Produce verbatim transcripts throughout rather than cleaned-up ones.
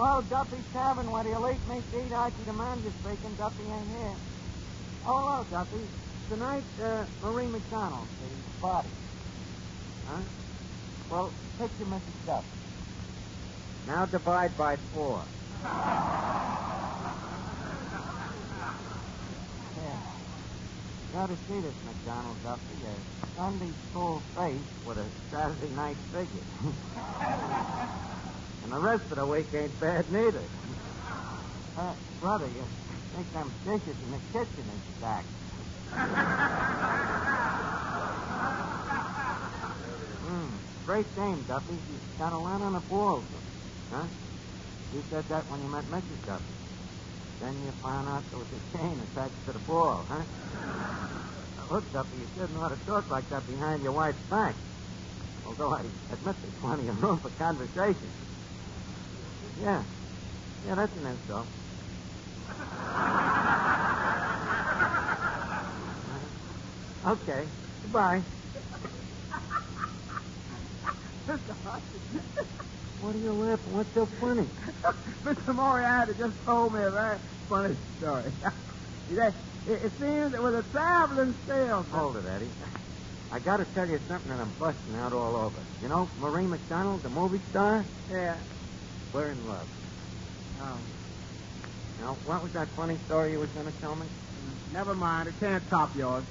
Hello, Duffy's Tavern. Where the elite meet to eat. Archie the manager speaking. Duffy ain't here. Oh, hello, Duffy. Tonight, uh, Marie McDonald, the body. Huh? Well, picture Missus Duffy. Now divide by four. Yeah. You ought to see this McDonald, Duffy. A Sunday full face with a Saturday night figure. And the rest of the week ain't bad neither. Uh, brother, you think them dishes in the kitchen is stacked. Hmm. Great dame, Duffy. She's got a lot on the balls. Huh? You said that when you met Missus Duffy. Then you found out there was a chain attached to the ball, huh? Now, look, Duffy, you shouldn't ought to talk like that behind your wife's back. Although I admit there's plenty of room for conversation. Yeah. Yeah, that's an insult. Okay. Goodbye. What are you laughing? What's so funny? Mister Moriarty just told me a very funny story. it, it seems it was a traveling salesman. Hold it, Eddie. I got to tell you something that I'm busting out all over. You know Marie McDonald, the movie star? Yeah. We're in love. Oh. Now, what was that funny story you was going to tell me? Never mind. It can't top yours.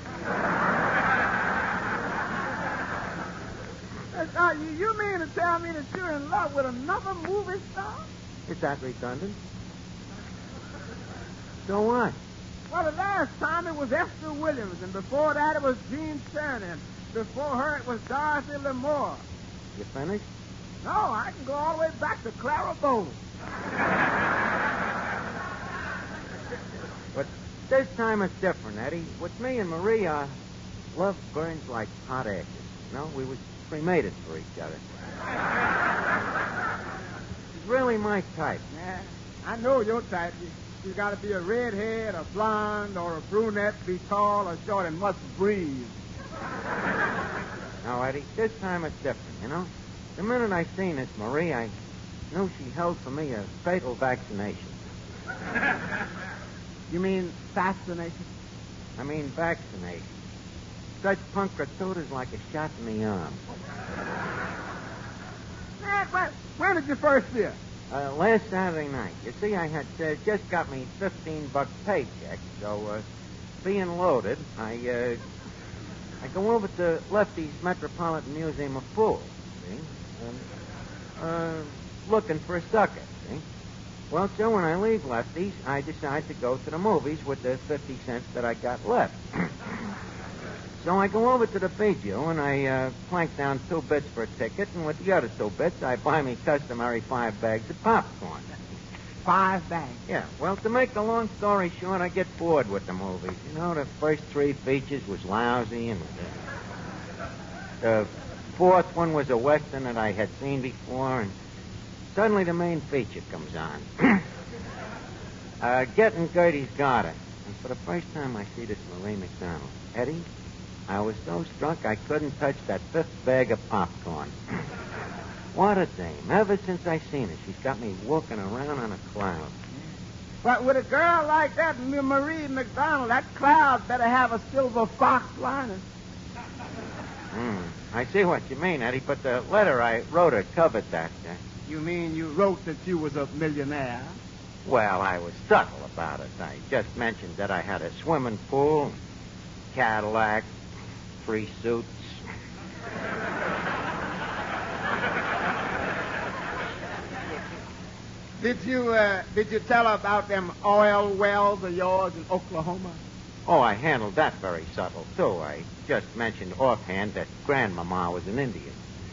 Uh, you, you mean to tell me that you're in love with another movie star? Is that redundant? So what? Well, the last time it was Esther Williams, and before that it was Gene Cernan. Before her it was Dorothy Lamour. You finished? No, I can go all the way back to Clara Bow. But this time it's different, Eddie. With me and Marie, uh, love burns like hot ashes. You know, we was cremated for each other. She's really my type. Yeah, I know your type. You, you got to be a redhead, a blonde, or a brunette, be tall or short, and must breathe. Now, Eddie, this time it's different, you know? The minute I seen this Marie, I knew she held for me a fatal vaccination. You mean fascination? I mean vaccination. Such punctured is like a shot in the arm. Man, when, when did you first see her? Uh, last Saturday night. You see, I had uh, just got me fifteen buck paycheck, so uh, being loaded, I uh, I go over to Lefty's Metropolitan Museum of Fools, see, and uh, looking for a sucker, see. Well, so when I leave Lefty's, I decide to go to the movies with the fifty cents that I got left. So I go over to the Bijou, and I uh, plank down two bits for a ticket, and with the other two bits, I buy me customary five bags of popcorn. Five bags? Yeah, well, to make the long story short, I get bored with the movies. You know, the first three features was lousy, and the, the fourth one was a Western that I had seen before, and suddenly the main feature comes on. uh, Getting Gertie's Garter. And for the first time, I see this Marie McDonald. Eddie, I was so struck I couldn't touch that fifth bag of popcorn. What a dame. Ever since I seen her, she's got me walking around on a cloud. But with a girl like that, Marie McDonald, that cloud better have a silver fox liner. Hmm. I see what you mean, Eddie, but the letter I wrote her covered that. Uh, You mean you wrote that you was a millionaire? well, I was subtle about it. I just mentioned that I had a swimming pool, Cadillac, three suits. Did you uh, did you tell her about them oil wells of yours in Oklahoma? Oh, I handled that very subtle, too. I just mentioned offhand that Grandmama was an Indian.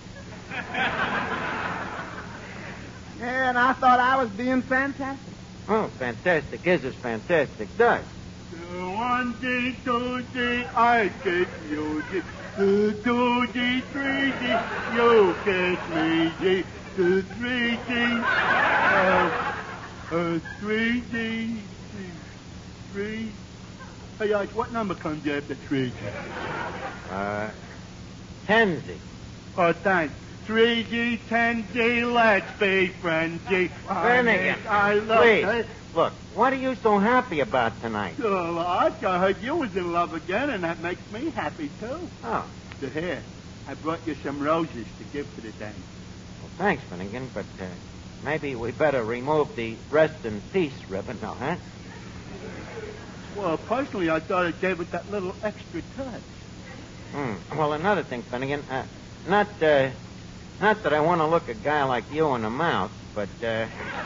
And I thought I was being fantastic. Oh, fantastic is as fantastic does. One day, two day, I get music. Two, two day, three day, you get me. Two, three day, uh, uh, three day, three. Hey, Arch, what number comes after three? Uh, Tansy. Oh, thanks. three G, ten G, let's be friends, G. Finnegan, I love please. her. Look, what are you so happy about tonight? Oh, Arch, I heard you was in love again, and that makes me happy, too. Oh, So here, I brought you some roses to give to the dame. well, thanks, Finnegan, but uh, maybe we better remove the rest in peace ribbon now, huh? Well, personally, I thought it gave it that little extra touch. Hmm. Well, another thing, Finnegan, uh, not, uh, not that I want to look a guy like you in the mouth, but, uh...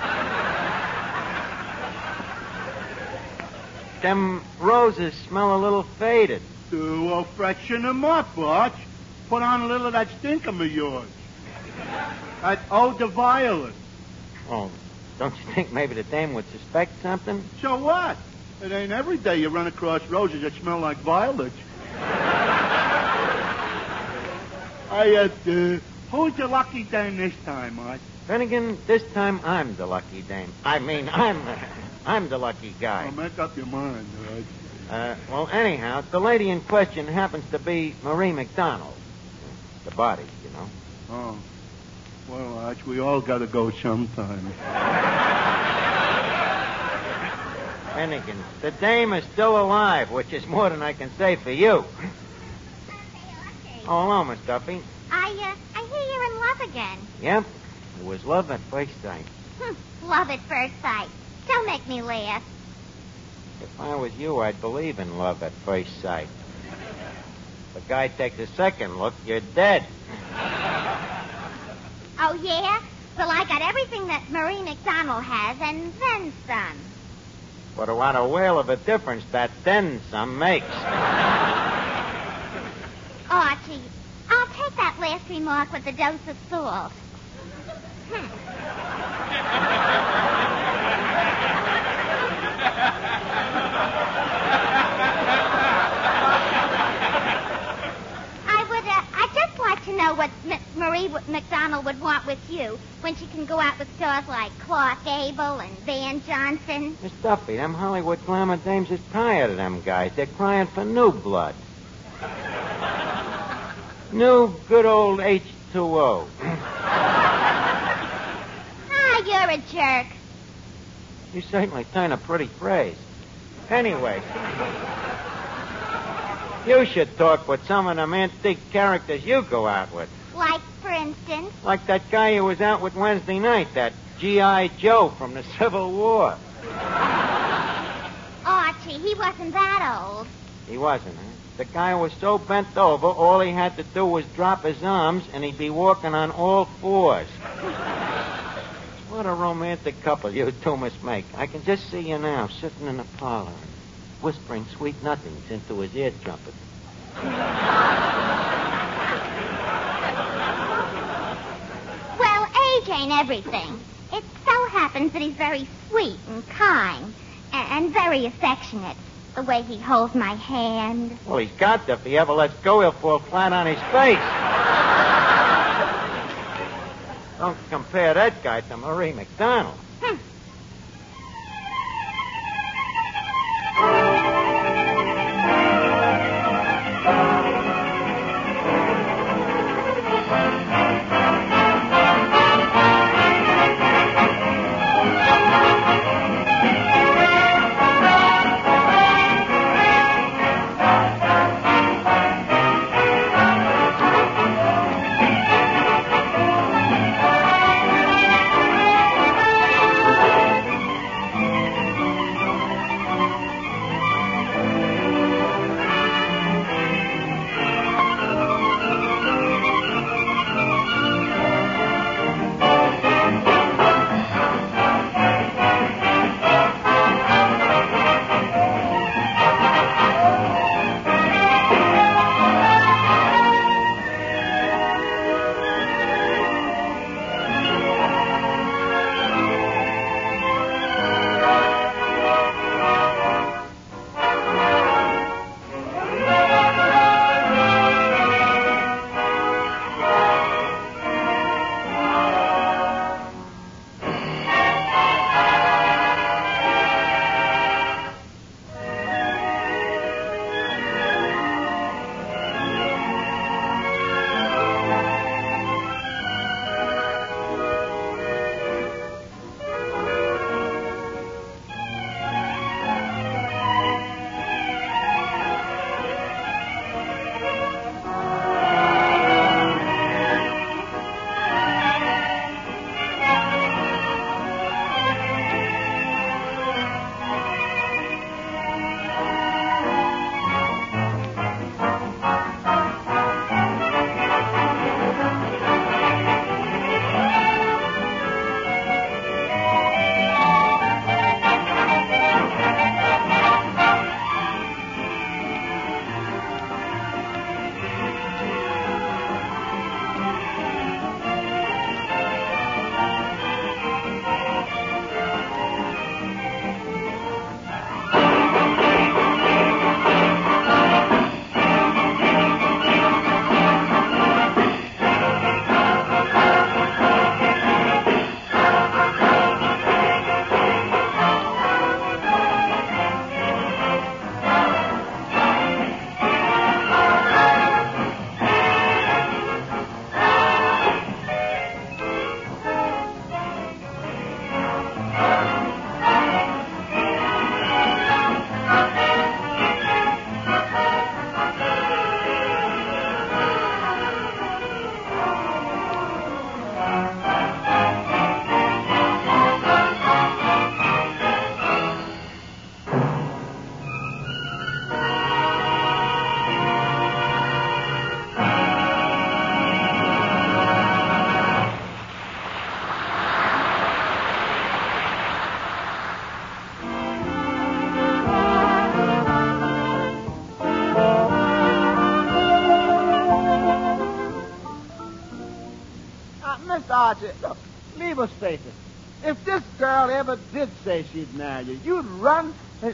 them roses smell a little faded. Uh, well, freshen them up, Arch. Put on a little of that stinkum of yours. That eau de violet. Oh, don't you think maybe the dame would suspect something? So what? It ain't every day you run across roses that smell like violets. I, uh, uh, who's your lucky dame this time, Arch? Finnegan, this time I'm the lucky dame. I mean, I'm, uh, I'm the lucky guy. Oh, make up your mind, Arch. Uh, well, anyhow, the lady in question happens to be Marie McDonald. The body, you know. Oh. Well, Arch, we all gotta go sometime. Finnegan, the dame is still alive, which is more than I can say for you. Oh, hello, Miss Duffy. I, uh, I hear you're in love again. Yep, it was love at first sight. Hmm, love at first sight. Don't make me laugh. If I was you, I'd believe in love at first sight. If a guy takes a second look, you're dead. Oh, yeah? Well, I got everything that Marie McDonald has, and then some. But what a whale of a difference that then some makes. Archie, I'll take that last remark with a dose of salt. I would, uh, I'd just like to know what M- Marie w- McDonald would want with you when she can go out with stars like Clark Gable and Van Johnson. Miss Duffy, them Hollywood glamour dames is tired of them guys. They're crying for new blood. New good old H two O. Ah, you're a jerk. You certainly turn a pretty phrase. Anyway, you should talk with some of them antique characters you go out with. Like, for instance? Like that guy who was out with Wednesday night, that G I Joe from the Civil War. Archie, he wasn't that old. He wasn't, huh? The guy was so bent over, all he had to do was drop his arms, and he'd be walking on all fours. What a romantic couple you two must make. I can just see you now, sitting in the parlor and whispering sweet nothings into his ear trumpet. Well, age ain't everything. It so happens that he's very sweet and kind and, and very affectionate. The way he holds my hand. Well, he's got to. If he ever lets go, he'll fall flat on his face. Don't compare that guy to Marie McDonald. Hmm. Mister Archie, look, leave us face it. If this girl ever did say she'd marry you, you'd run. Uh, uh,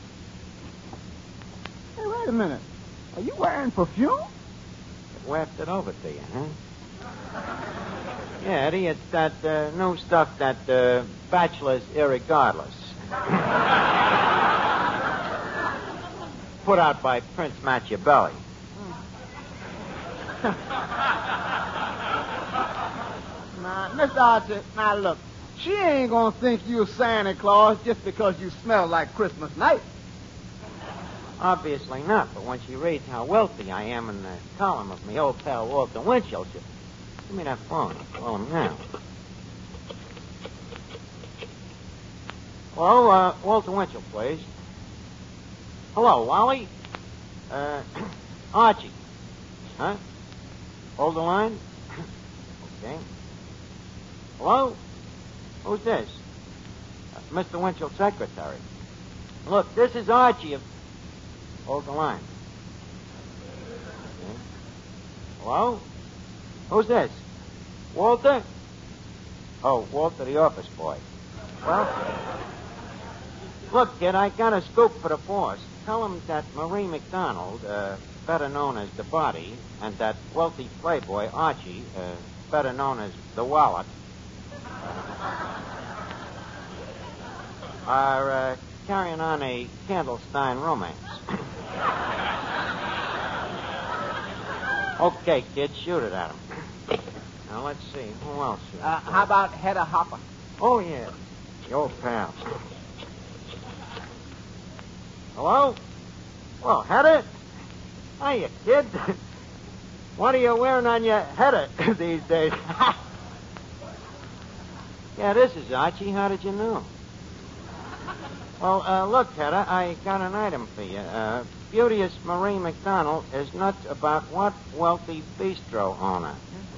Hey, wait a minute. Are you wearing perfume? Wafted over to you, huh? Yeah, Eddie, it's that uh, new stuff that uh, bachelors irregardless. Put out by Prince Machiavelli. Now, Mister Archie, now look, she ain't gonna think you're Santa Claus just because you smell like Christmas night. Obviously not, but when she reads how wealthy I am in the column of my old pal Walter Winchell, she'll... Give me that phone. I'll call him now. Hello, uh, Walter Winchell, please. Hello, Wally. Uh, Archie. Huh? Hold the line? Okay. Hello? Who's this? Uh, Mister Winchell's secretary. Look, this is Archie of... Hold the line. Okay. Hello? Who's this? Walter? Oh, Walter, the office boy. Well, look, kid, I got a scoop for the boss. Tell him that Marie McDonald, uh, better known as the Body, and that wealthy playboy, Archie, uh, better known as the Wallet, are uh, carrying on a Candlestein romance. Okay, kid, shoot it at him. Now, let's see. Who else? Uh, how about Hedda Hopper? Oh, yeah. The old pal. Hello? Well, Hedda? Hiya, kid. What are you wearing on your head these days? Yeah, this is Archie. How did you know? Well, uh, look, Hedda, I got an item for you. Uh, Beauteous Marie McDonald is nuts about what wealthy bistro owner?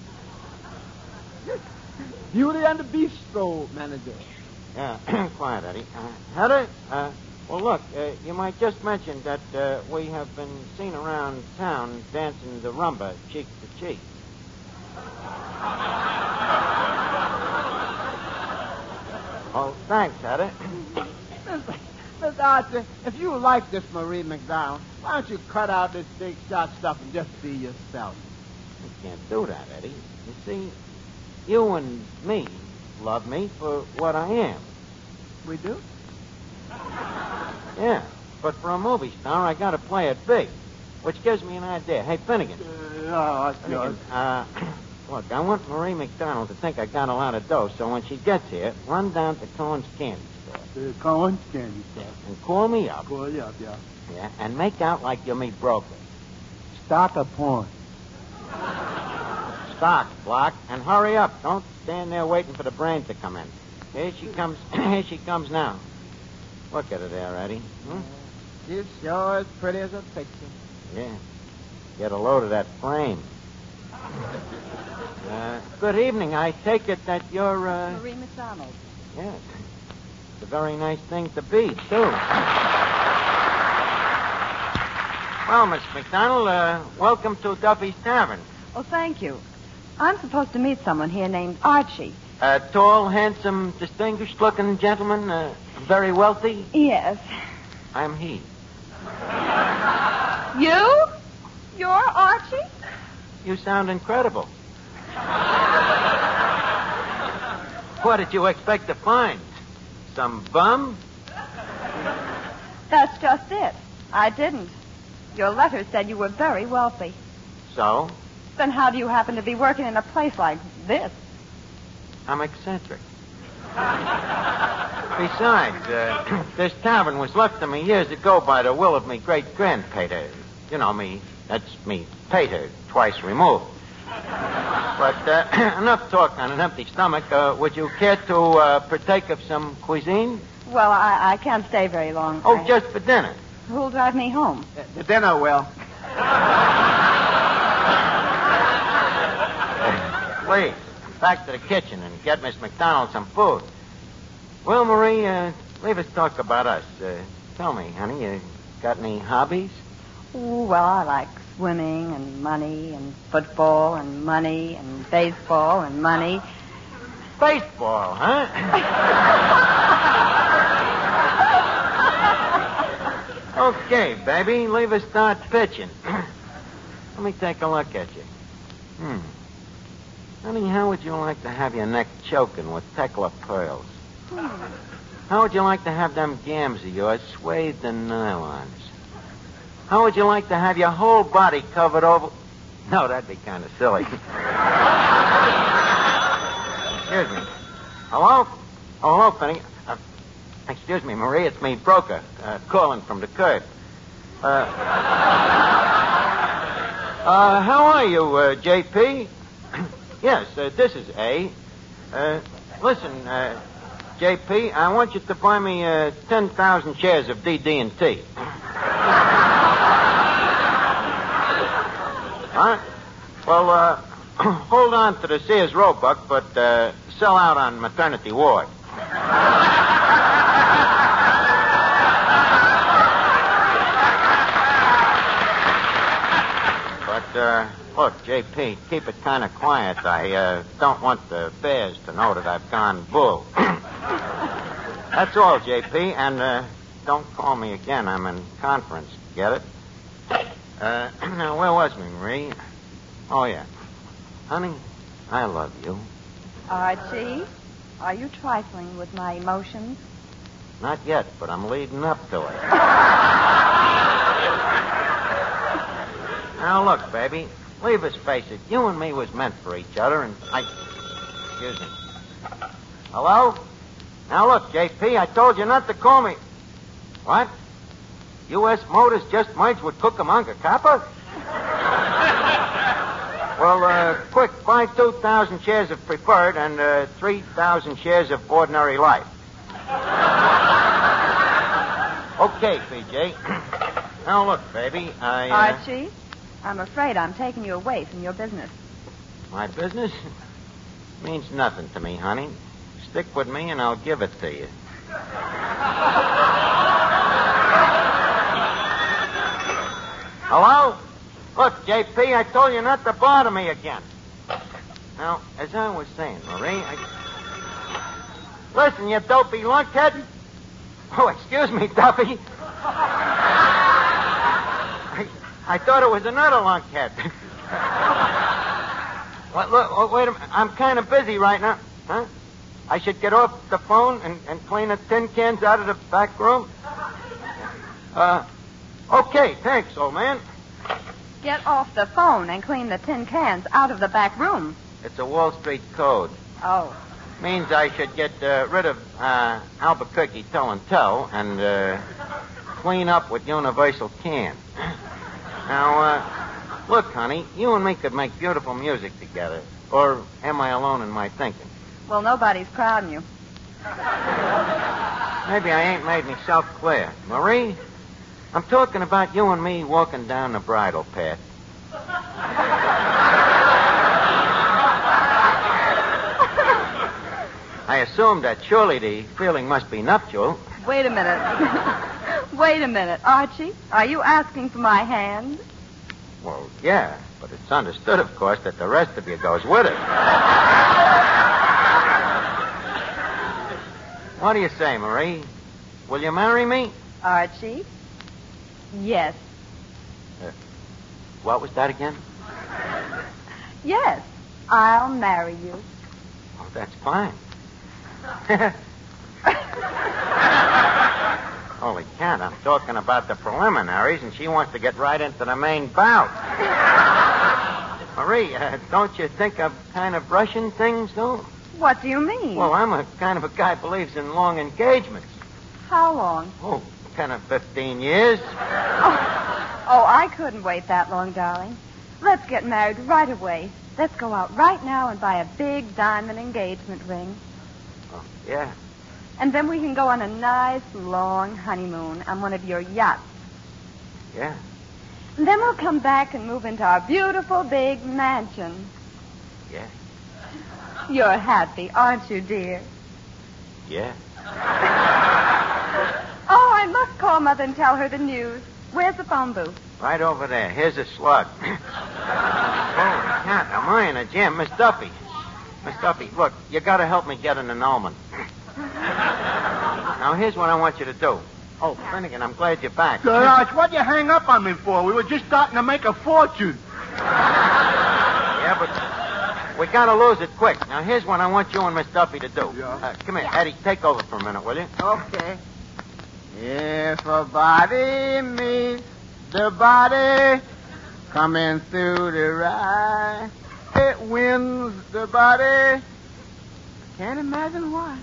Beauty and the Bistro manager. Yeah, quiet, Eddie. Uh, Hedda, uh, well, look, uh, you might just mention that uh, we have been seen around town dancing the rumba cheek to cheek. Oh, thanks, Hedda. Mister Archie, if you like this Marie McDonald, why don't you cut out this big shot stuff and just be yourself? You can't do that, Eddie. You see, you and me love me for what I am. We do? Yeah, but for a movie star, I gotta play it big, which gives me an idea. Hey, Finnegan. Uh, Finnegan, uh, look, I want Marie McDonald to think I got a lot of dough, so when she gets here, run down to Cohen's Candy Store. The Cohen's Candy Store. And call me up. Call you up, yeah. Yeah, and make out like you're me broker. Stock a porn. Stock, block, and hurry up. Don't stand there waiting for the brain to come in. Here she comes. Here she comes now. Look at her there, Eddie. Hmm? She's sure as pretty as a picture. Yeah. Get a load of that frame. Uh, good evening. I take it that you're, uh... Marie McDonald. Yes. It's a very nice thing to be, too. Well, Miss McDonald, uh, welcome to Duffy's Tavern. Oh, thank you. I'm supposed to meet someone here named Archie. A tall, handsome, distinguished-looking gentleman, uh, very wealthy. Yes. I'm he. You? You're Archie? You sound incredible. What did you expect to find? Some bum? That's just it. I didn't. Your letter said you were very wealthy. So? Then how do you happen to be working in a place like this? I'm eccentric. Besides, uh, this tavern was left to me years ago by the will of me great-grandpater. You know, me, that's me, pater, twice removed. But uh, enough talk on an empty stomach. Uh, would you care to uh, partake of some cuisine? Well, I, I can't stay very long. Oh, I... just for dinner. Who'll drive me home? Uh, the dinner will. Please, back to the kitchen and get Miss McDonald some food. Well, Marie, uh, leave us talk about us. Uh, tell me, honey, you got any hobbies? Ooh, well, I like swimming and money and football and money and baseball and money. Baseball, huh? Okay, baby, leave us start pitching. Let me take a look at you. Hmm. Honey, how would you like to have your neck choking with Tekla pearls? Hmm. How would you like to have them gams of yours swathed in nylons? How would you like to have your whole body covered over... No, that'd be kind of silly. Excuse me. Hello? Oh, hello, Penny. Uh, excuse me, Marie. It's me, Broker, uh, calling from the curb. Uh, uh, how are you, uh, J P? Yes, uh, this is A. Uh, listen, uh, J P, I want you to buy me uh, ten thousand shares of D D and T. All right? Well, uh, hold on to the Sears Roebuck, but uh, sell out on maternity ward. But, uh, look, J P, keep it kind of quiet. I uh, don't want the bears to know that I've gone bull. That's all, J P, and uh, don't call me again. I'm in conference. Get it? Uh, now, where was me, Marie? Oh, yeah. Honey, I love you. Archie, are you trifling with my emotions? Not yet, but I'm leading up to it. Now, look, baby, leave us face it. You and me was meant for each other, and I... Excuse me. Hello? Now, look, J P, I told you not to call me. What? U S Motors just merged with Cucamonga Copper? Well, uh, quick, buy two thousand shares of preferred and uh, three thousand shares of ordinary life. Okay, P J. Now, look, baby, I... Uh... Archie, I'm afraid I'm taking you away from your business. My business? Means nothing to me, honey. Stick with me and I'll give it to you. Hello? Look, J P, I told you not to bother me again. Now, as I was saying, Marie, I... Listen, you dopey lunkhead. Oh, excuse me, Duffy. I, I thought it was another lunkhead. What, look, oh, wait a minute. I'm kind of busy right now. Huh? I should get off the phone and, and clean the tin cans out of the back room? Uh, okay, thanks, old man. Get off the phone and clean the tin cans out of the back room. It's a Wall Street code. Oh. Means I should get uh, rid of uh, Albuquerque Toe and Toe and uh, clean up with Universal Can. Now, uh, look, honey, you and me could make beautiful music together. Or am I alone in my thinking? Well, nobody's crowding you. Maybe I ain't made myself clear. Marie, I'm talking about you and me walking down the bridle path. I assume that surely the feeling must be nuptial. Wait a minute. Wait a minute. Archie, are you asking for my hand? Well, yeah, but it's understood, of course, that the rest of you goes with it. What do you say, Marie? Will you marry me? Archie? Yes. Uh, what was that again? Yes, I'll marry you. Oh, that's fine. Holy cat, I'm talking about the preliminaries, and she wants to get right into the main bout. Marie, uh, don't you think I'm kind of rushing things, though? What do you mean? Well, I'm a kind of a guy who believes in long engagements. How long? Oh, kind of fifteen years. Oh, oh, I couldn't wait that long, darling. Let's get married right away. Let's go out right now and buy a big diamond engagement ring. Oh, yeah. And then we can go on a nice, long honeymoon on one of your yachts. Yeah. And then we'll come back and move into our beautiful big mansion. Yeah. You're happy, aren't you, dear? Yeah. Oh, I must call Mother and tell her the news. Where's the phone booth? Right over there. Here's a slug. Holy cat, am I in a jam? Miss Duffy. Miss Duffy, look, you got to help me get an annulment. Now, here's what I want you to do. Oh, Finnegan, I'm glad you're back. Gosh, what'd you hang up on me for? We were just starting to make a fortune. Yeah, but we got to lose it quick. Now, here's what I want you and Miss Duffy to do. Yeah. Uh, come here, Eddie, take over for a minute, will you? Okay. If a body meets the body coming through the ride, it wins the body. Can't imagine why.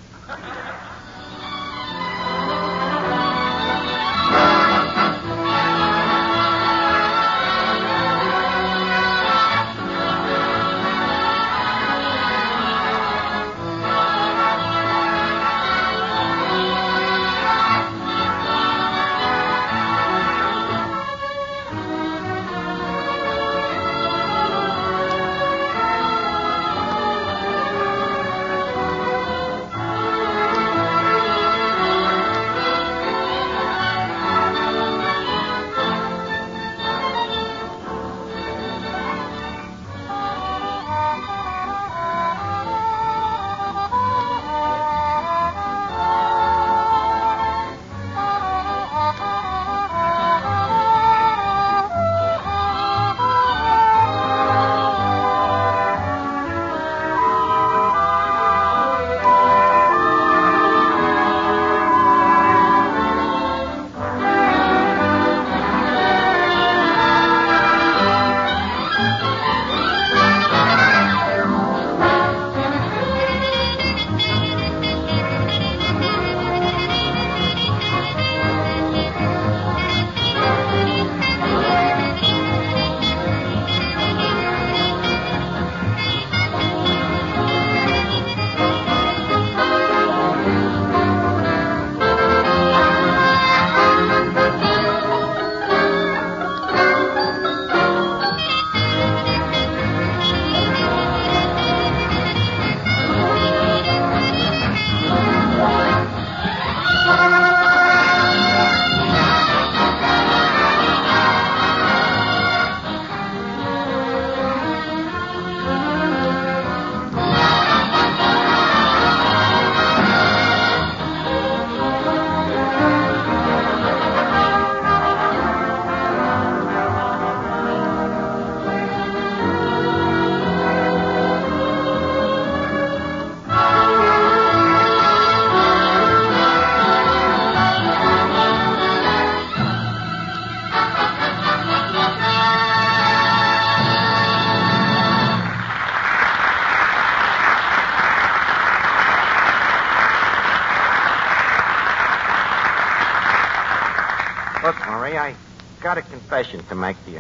I got a confession to make to you.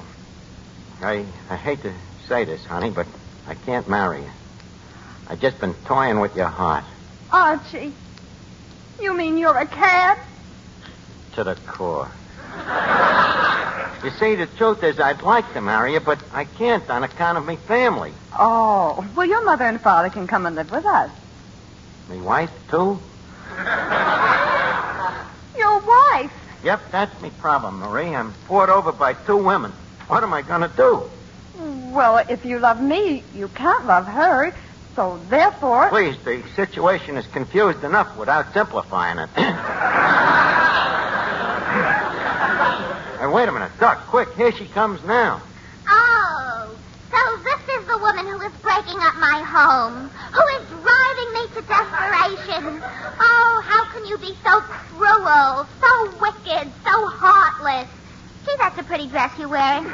I, I hate to say this, honey, but I can't marry you. I've just been toying with your heart. Archie, you mean you're a cad? To the core. You see, the truth is I'd like to marry you, but I can't on account of me family. Oh, well, your mother and father can come and live with us. Me wife, too? Your wife? Yep, that's me problem, Marie. I'm poured over by two women. What am I going to do? Well, if you love me, you can't love her. So, therefore... Please, the situation is confused enough without simplifying it. Hey, wait a minute. Duck, quick. Here she comes now. Oh, so this is the woman who is breaking up my home, who is driving me to desperation. Oh, how can you be so cruel, so wicked, so heartless? Gee, that's a pretty dress you're wearing.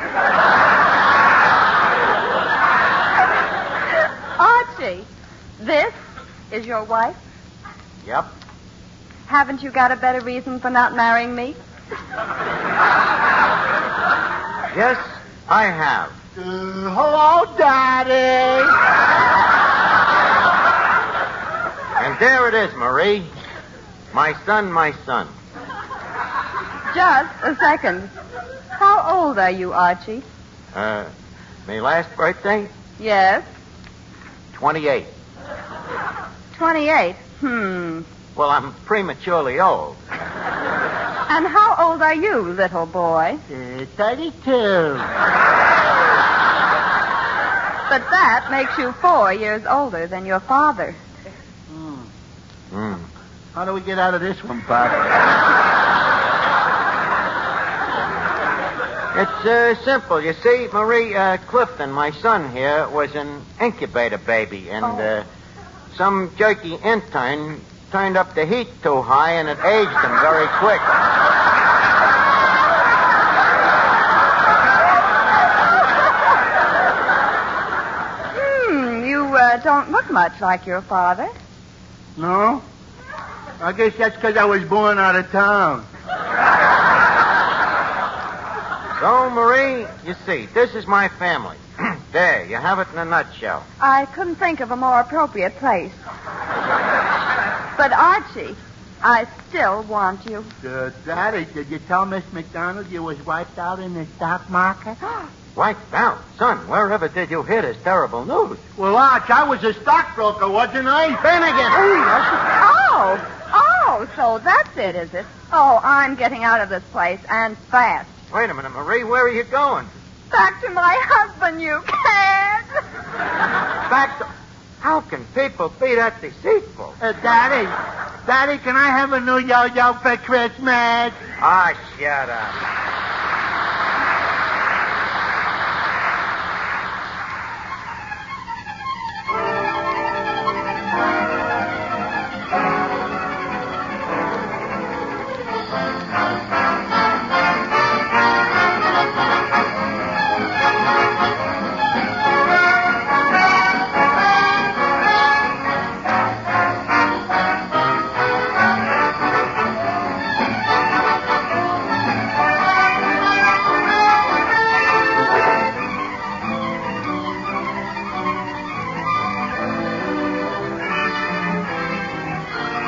Archie, this is your wife? Yep. Haven't you got a better reason for not marrying me? Yes, I have. Uh, hello, Daddy. And there it is, Marie. My son, my son. Just a second. How old are you, Archie? Uh, my last birthday? Yes. twenty-eight. twenty-eight. Hmm. Well, I'm prematurely old. And how How old are you, little boy? Uh, thirty-two. But that makes you four years older than your father. Hmm. Hmm. How do we get out of this one, Pop? It's uh, simple. You see, Marie uh, Clifton, my son here, was an incubator baby, and uh, some jerky intern turned up the heat too high, and it aged him very quick. Hmm, you uh, don't look much like your father. No? I guess that's because I was born out of town. So, Marie, you see, this is my family. There, you have it in a nutshell. I couldn't think of a more appropriate place. But, Archie, I still want you. Uh, Daddy, did you tell Miss McDonald you was wiped out in the stock market? Wiped out? Son, wherever did you hear this terrible news? Well, Arch, I was a stockbroker, wasn't I? Finnegan! Oh, oh, so that's it, is it? Oh, I'm getting out of this place, and fast. Wait a minute, Marie, where are you going? Back to my husband, you can't. Back to... How can people be that deceitful? Uh, Daddy, Daddy, can I have a new yo-yo for Christmas? Ah, shut up.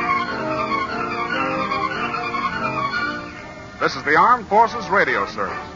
This is the Armed Forces Radio Service.